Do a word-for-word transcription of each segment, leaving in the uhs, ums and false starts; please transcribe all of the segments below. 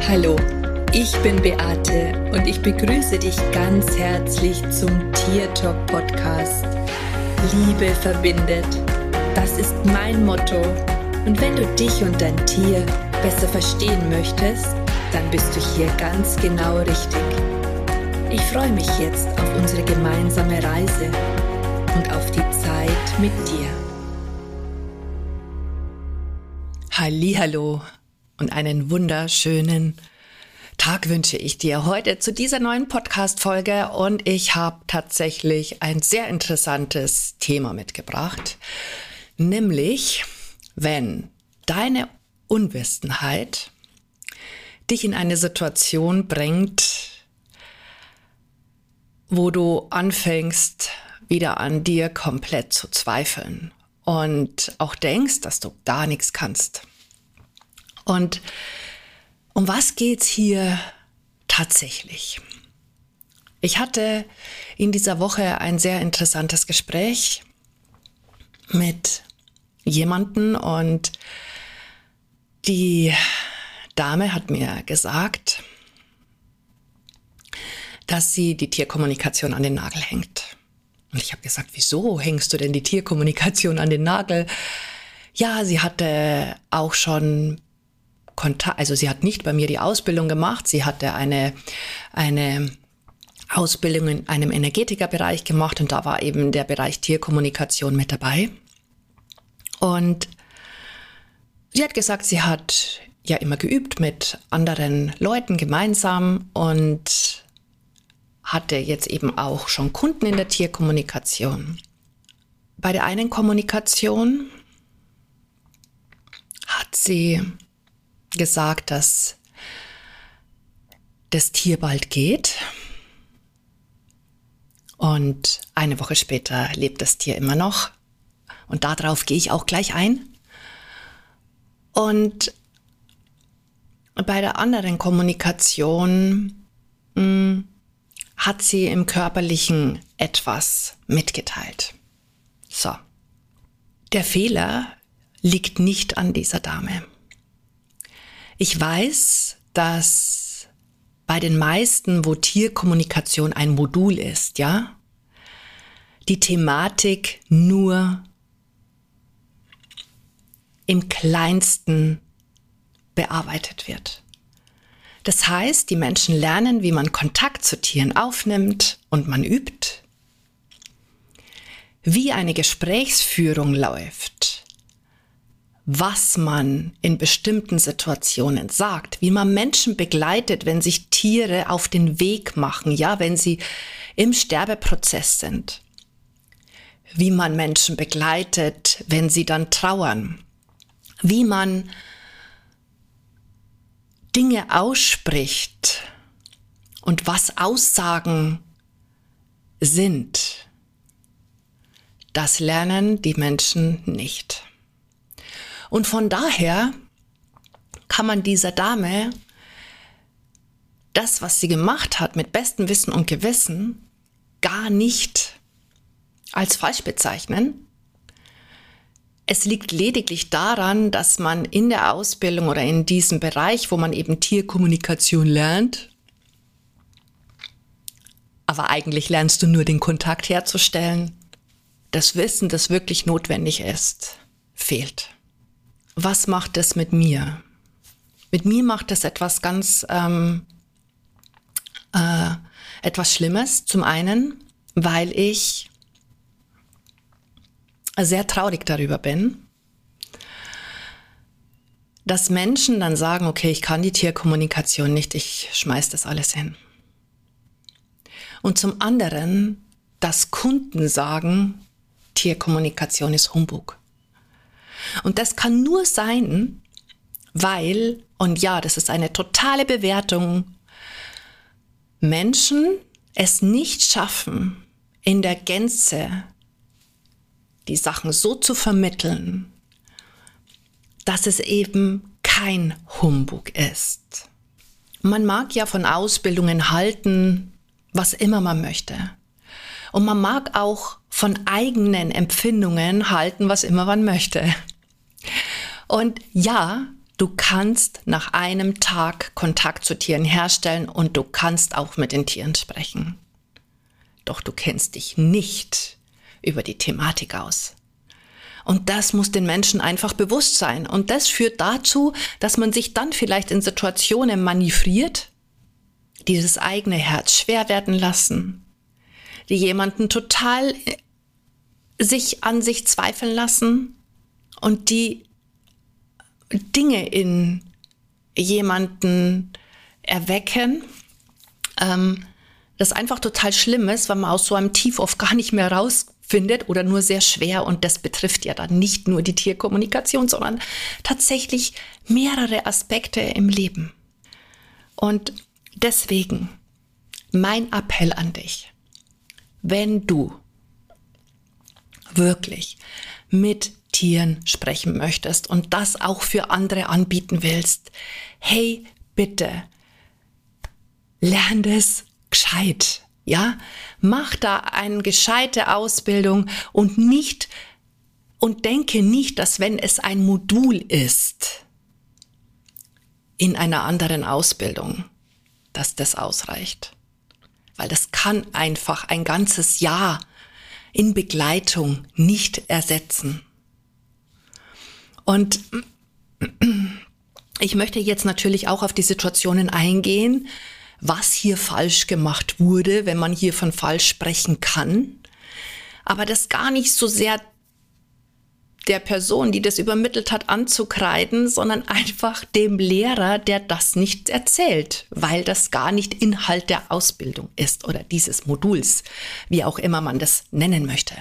Hallo, ich bin Beate und ich begrüße dich ganz herzlich zum Tiertalk Podcast. Liebe verbindet, das ist mein Motto. Und wenn du dich und dein Tier besser verstehen möchtest, dann bist du hier ganz genau richtig. Ich freue mich jetzt auf unsere gemeinsame Reise und auf die Zeit mit dir. Hallihallo und einen wunderschönen Tag wünsche ich dir heute zu dieser neuen Podcast-Folge, und ich habe tatsächlich ein sehr interessantes Thema mitgebracht, nämlich wenn deine Unwissenheit dich in eine Situation bringt, wo du anfängst, wieder an dir komplett zu zweifeln und auch denkst, dass du gar nichts kannst. Und um was geht's hier tatsächlich? Ich hatte in dieser Woche ein sehr interessantes Gespräch mit jemandem, und die Dame hat mir gesagt, dass sie die Tierkommunikation an den Nagel hängt. Und ich habe gesagt, wieso hängst du denn die Tierkommunikation an den Nagel? Ja, sie hatte auch schon Kontakt, also sie hat nicht bei mir die Ausbildung gemacht, sie hatte eine, eine Ausbildung in einem Energetikerbereich gemacht, und da war eben der Bereich Tierkommunikation mit dabei. Und sie hat gesagt, sie hat ja immer geübt mit anderen Leuten gemeinsam und hatte jetzt eben auch schon Kunden in der Tierkommunikation. Bei der einen Kommunikation hat sie gesagt, dass das Tier bald geht, und eine Woche später lebt das Tier immer noch, und darauf gehe ich auch gleich ein. Und bei der anderen Kommunikation mh, hat sie im Körperlichen etwas mitgeteilt. So, der Fehler liegt nicht an dieser Dame. Ich weiß, dass bei den meisten, wo Tierkommunikation ein Modul ist, ja, die Thematik nur im Kleinsten bearbeitet wird. Das heißt, die Menschen lernen, wie man Kontakt zu Tieren aufnimmt, und man übt, wie eine Gesprächsführung läuft, was man in bestimmten Situationen sagt, wie man Menschen begleitet, wenn sich Tiere auf den Weg machen, ja, wenn sie im Sterbeprozess sind, wie man Menschen begleitet, wenn sie dann trauern, wie man Dinge ausspricht und was Aussagen sind. Das lernen die Menschen nicht. Und von daher kann man dieser Dame das, was sie gemacht hat, mit bestem Wissen und Gewissen gar nicht als falsch bezeichnen. Es liegt lediglich daran, dass man in der Ausbildung oder in diesem Bereich, wo man eben Tierkommunikation lernt, aber eigentlich lernst du nur den Kontakt herzustellen, das Wissen, das wirklich notwendig ist, fehlt. Was macht das mit mir? Mit mir macht das etwas ganz, ähm, äh, etwas Schlimmes. Zum einen, weil ich sehr traurig darüber bin, dass Menschen dann sagen, okay, ich kann die Tierkommunikation nicht, ich schmeiß das alles hin. Und zum anderen, dass Kunden sagen, Tierkommunikation ist Humbug. Und das kann nur sein, weil, und ja, das ist eine totale Bewertung, Menschen es nicht schaffen, in der Gänze die Sachen so zu vermitteln, dass es eben kein Humbug ist. Man mag ja von Ausbildungen halten, was immer man möchte. Und man mag auch von eigenen Empfindungen halten, was immer man möchte. Und ja, Du kannst nach einem Tag Kontakt zu Tieren herstellen und du kannst auch mit den Tieren sprechen. Doch du kennst dich nicht über die Thematik aus. Und das muss den Menschen einfach bewusst sein. Und das führt dazu, dass man sich dann vielleicht in Situationen manövriert, die das eigene Herz schwer werden lassen, die jemanden total sich an sich zweifeln lassen und die Dinge in jemanden erwecken, ähm, das einfach total schlimm ist, weil man aus so einem Tief oft gar nicht mehr rausfindet oder nur sehr schwer. Und das betrifft ja dann nicht nur die Tierkommunikation, sondern tatsächlich mehrere Aspekte im Leben. Und deswegen mein Appell an dich, wenn du wirklich mit Tieren sprechen möchtest und das auch für andere anbieten willst, hey, bitte, lern das gescheit, ja? Mach da eine gescheite Ausbildung und nicht, und denke nicht, dass wenn es ein Modul ist in einer anderen Ausbildung, dass das ausreicht. Weil das kann einfach ein ganzes Jahr in Begleitung nicht ersetzen. Und ich möchte jetzt natürlich auch auf die Situationen eingehen, was hier falsch gemacht wurde, wenn man hier von falsch sprechen kann. Aber das gar nicht so sehr der Person, die das übermittelt hat, anzukreiden, sondern einfach dem Lehrer, der das nicht erzählt, weil das gar nicht Inhalt der Ausbildung ist oder dieses Moduls, wie auch immer man das nennen möchte.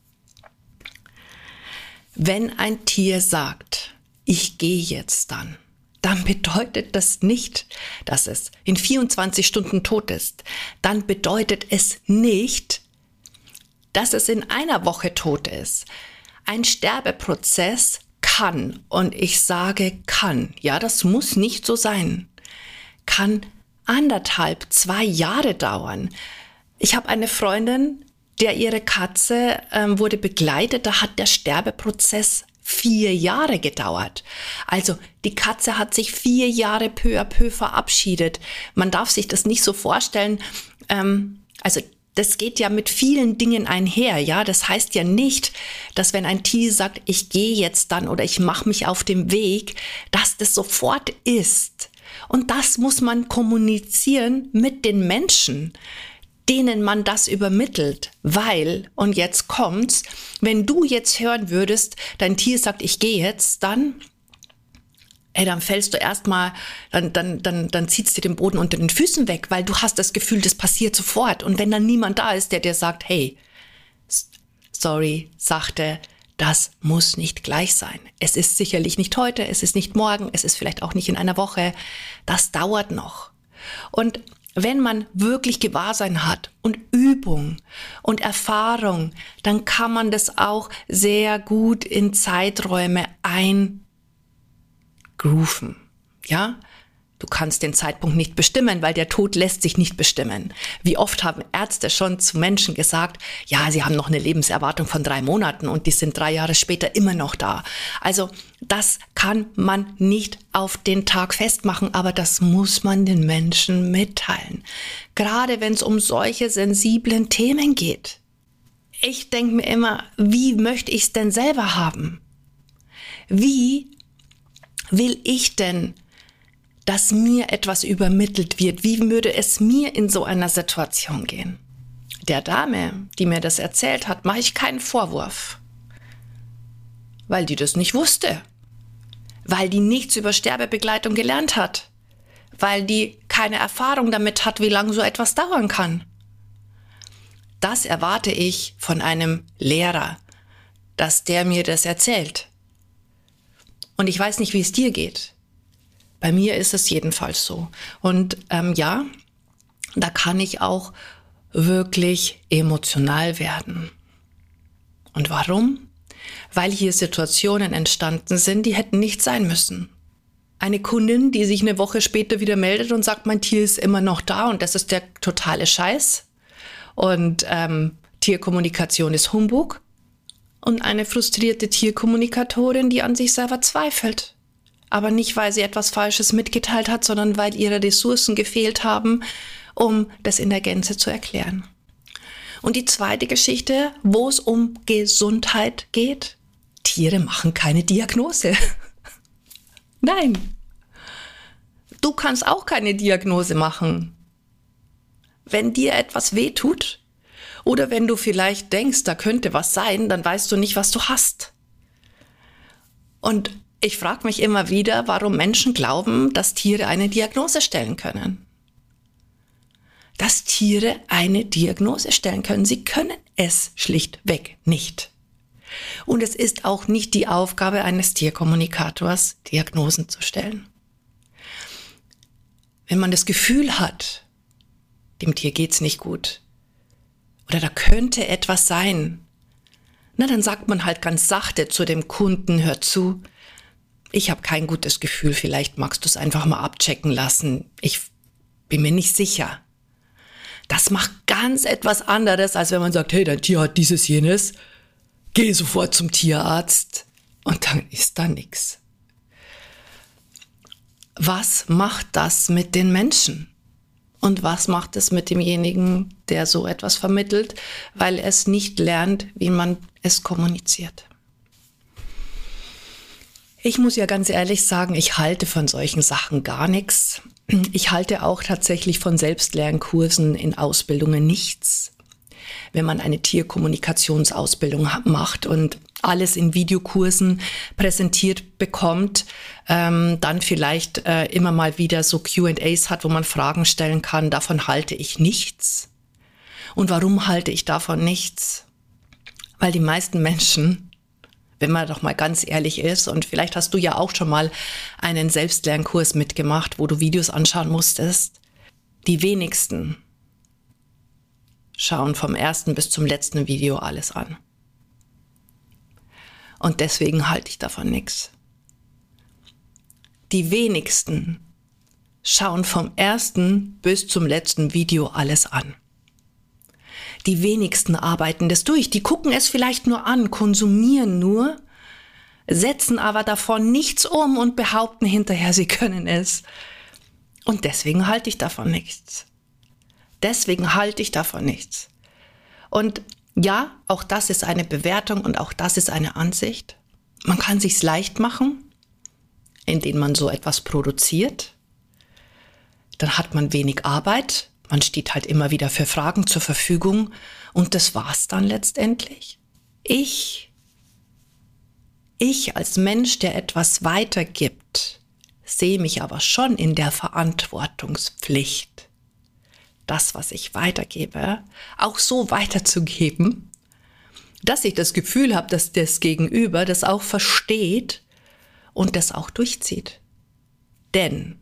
Wenn ein Tier sagt, ich gehe jetzt dann, dann bedeutet das nicht, dass es in vierundzwanzig Stunden tot ist. Dann bedeutet es nicht, dass es in einer Woche tot ist. Ein Sterbeprozess kann, und ich sage kann, ja, das muss nicht so sein, kann anderthalb, zwei Jahre dauern. Ich habe eine Freundin, der ihre Katze ähm, wurde begleitet, da hat der Sterbeprozess vier Jahre gedauert. Also die Katze hat sich vier Jahre peu à peu verabschiedet. Man darf sich das nicht so vorstellen, ähm, also das geht ja mit vielen Dingen einher, ja. Das heißt ja nicht, dass wenn ein Tier sagt, ich gehe jetzt dann oder ich mache mich auf den Weg, dass das sofort ist. Und das muss man kommunizieren mit den Menschen, denen man das übermittelt, weil, und jetzt kommt's, wenn du jetzt hören würdest, dein Tier sagt, ich gehe jetzt, dann, ey, dann fällst du erstmal, dann, dann, dann, dann ziehst du den Boden unter den Füßen weg, weil du hast das Gefühl, das passiert sofort. Und wenn dann niemand da ist, der dir sagt, hey, sorry, sachte, das muss nicht gleich sein. Es ist sicherlich nicht heute, es ist nicht morgen, es ist vielleicht auch nicht in einer Woche. Das dauert noch. Und wenn man wirklich Gewahrsein hat und Übung und Erfahrung, dann kann man das auch sehr gut in Zeiträume eingrooven. Ja? Du kannst den Zeitpunkt nicht bestimmen, weil der Tod lässt sich nicht bestimmen. Wie oft haben Ärzte schon zu Menschen gesagt, ja, sie haben noch eine Lebenserwartung von drei Monaten und die sind drei Jahre später immer noch da. Also das kann man nicht auf den Tag festmachen, aber das muss man den Menschen mitteilen. Gerade wenn es um solche sensiblen Themen geht. Ich denke mir immer, wie möchte ich es denn selber haben? Wie will ich denn, dass mir etwas übermittelt wird? Wie würde es mir in so einer Situation gehen? Der Dame, die mir das erzählt hat, mache ich keinen Vorwurf, weil die das nicht wusste, weil die nichts über Sterbebegleitung gelernt hat, weil die keine Erfahrung damit hat, wie lange so etwas dauern kann. Das erwarte ich von einem Lehrer, dass der mir das erzählt. Und ich weiß nicht, wie es dir geht. Bei mir ist es jedenfalls so. Und ähm, ja, da kann ich auch wirklich emotional werden. Und warum? Weil hier Situationen entstanden sind, die hätten nicht sein müssen. Eine Kundin, die sich eine Woche später wieder meldet und sagt, mein Tier ist immer noch da und das ist der totale Scheiß. Und ähm, Tierkommunikation ist Humbug. Und eine frustrierte Tierkommunikatorin, die an sich selber zweifelt. Aber nicht, weil sie etwas Falsches mitgeteilt hat, sondern weil ihre Ressourcen gefehlt haben, um das in der Gänze zu erklären. Und die zweite Geschichte, wo es um Gesundheit geht: Tiere machen keine Diagnose. Nein, du kannst auch keine Diagnose machen. Wenn dir etwas wehtut oder wenn du vielleicht denkst, da könnte was sein, dann weißt du nicht, was du hast. Und ich frage mich immer wieder, warum Menschen glauben, dass Tiere eine Diagnose stellen können. Dass Tiere eine Diagnose stellen können. Sie können es schlichtweg nicht. Und es ist auch nicht die Aufgabe eines Tierkommunikators, Diagnosen zu stellen. Wenn man das Gefühl hat, dem Tier geht's nicht gut oder da könnte etwas sein, na, dann sagt man halt ganz sachte zu dem Kunden: Hör zu, ich habe kein gutes Gefühl, vielleicht magst du es einfach mal abchecken lassen. Ich bin mir nicht sicher. Das macht ganz etwas anderes, als wenn man sagt: Hey, dein Tier hat dieses, jenes, geh sofort zum Tierarzt, und dann ist da nichts. Was macht das mit den Menschen? Und was macht es mit demjenigen, der so etwas vermittelt, weil er es nicht lernt, wie man es kommuniziert? Ich muss ja ganz ehrlich sagen, ich halte von solchen Sachen gar nichts. Ich halte auch tatsächlich von Selbstlernkursen in Ausbildungen nichts. Wenn man eine Tierkommunikationsausbildung macht und alles in Videokursen präsentiert bekommt, ähm, dann vielleicht äh, immer mal wieder so Q and A's hat, wo man Fragen stellen kann, davon halte ich nichts. Und warum halte ich davon nichts? Weil die meisten Menschen, wenn man doch mal ganz ehrlich ist, und vielleicht hast du ja auch schon mal einen Selbstlernkurs mitgemacht, wo du Videos anschauen musstest, die wenigsten schauen vom ersten bis zum letzten Video alles an. Und deswegen halte ich davon nichts. Die wenigsten schauen vom ersten bis zum letzten Video alles an. Die wenigsten arbeiten das durch. Die gucken es vielleicht nur an, konsumieren nur, setzen aber davon nichts um und behaupten hinterher, sie können es. Und deswegen halte ich davon nichts. Deswegen halte ich davon nichts. Und ja, auch das ist eine Bewertung und auch das ist eine Ansicht. Man kann sich's leicht machen, indem man so etwas produziert. Dann hat man wenig Arbeit. Man steht halt immer wieder für Fragen zur Verfügung. Und das war's dann letztendlich. Ich, ich als Mensch, der etwas weitergibt, sehe mich aber schon in der Verantwortungspflicht, das, was ich weitergebe, auch so weiterzugeben, dass ich das Gefühl habe, dass das Gegenüber das auch versteht und das auch durchzieht. Denn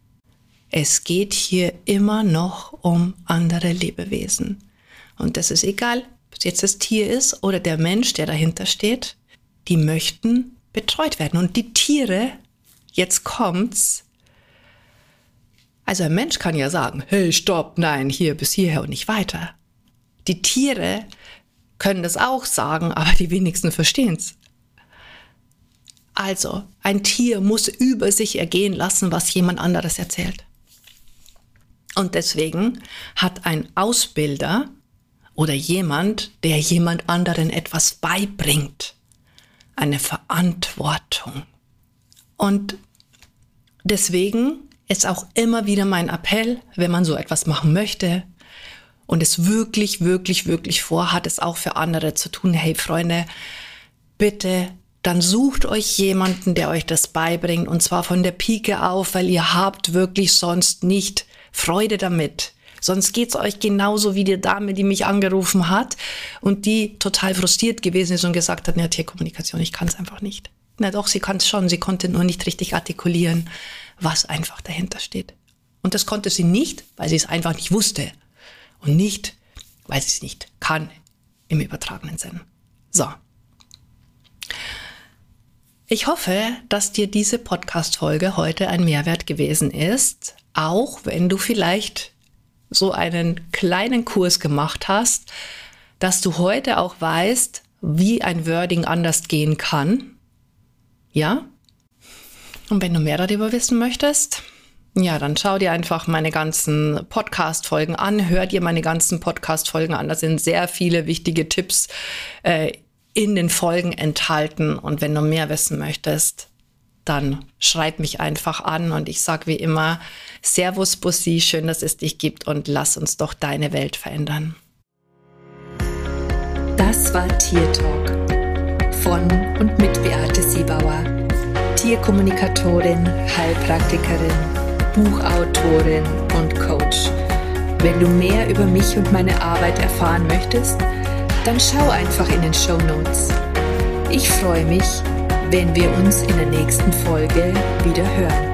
es geht hier immer noch um andere Lebewesen. Und das ist egal, ob es jetzt das Tier ist oder der Mensch, der dahinter steht, die möchten betreut werden. Und die Tiere, jetzt kommt's, also ein Mensch kann ja sagen: Hey, stopp, nein, hier bis hierher und nicht weiter. Die Tiere können das auch sagen, aber die wenigsten verstehen es. Also, ein Tier muss über sich ergehen lassen, was jemand anderes erzählt. Und deswegen hat ein Ausbilder oder jemand, der jemand anderen etwas beibringt, eine Verantwortung. Und deswegen ist auch immer wieder mein Appell, wenn man so etwas machen möchte und es wirklich, wirklich, wirklich vorhat, es auch für andere zu tun: Hey Freunde, bitte, dann sucht euch jemanden, der euch das beibringt, und zwar von der Pike auf, weil ihr habt wirklich sonst nicht Freude damit. Sonst geht's euch genauso wie die Dame, die mich angerufen hat und die total frustriert gewesen ist und gesagt hat: Ja, Tierkommunikation, ich kann es einfach nicht. Na doch, sie kann es schon, sie konnte nur nicht richtig artikulieren, was einfach dahinter steht. Und das konnte sie nicht, weil sie es einfach nicht wusste und nicht, weil sie es nicht kann, im übertragenen Sinn. So. Ich hoffe, dass dir diese Podcast-Folge heute ein Mehrwert gewesen ist, auch wenn du vielleicht so einen kleinen Kurs gemacht hast, dass du heute auch weißt, wie ein Wording anders gehen kann. Ja? Und wenn du mehr darüber wissen möchtest, ja, dann schau dir einfach meine ganzen Podcast-Folgen an, hör dir meine ganzen Podcast-Folgen an. Da sind sehr viele wichtige Tipps äh, in den Folgen enthalten. Und wenn du mehr wissen möchtest, dann schreib mich einfach an. Und ich sage wie immer, Servus Bussi, schön, dass es dich gibt und lass uns doch deine Welt verändern. Das war Tier Talk von und mit Beate Siebauer, Tierkommunikatorin, Heilpraktikerin, Buchautorin und Coach. Wenn du mehr über mich und meine Arbeit erfahren möchtest, dann schau einfach in den Shownotes. Ich freue mich, wenn wir uns in der nächsten Folge wieder hören.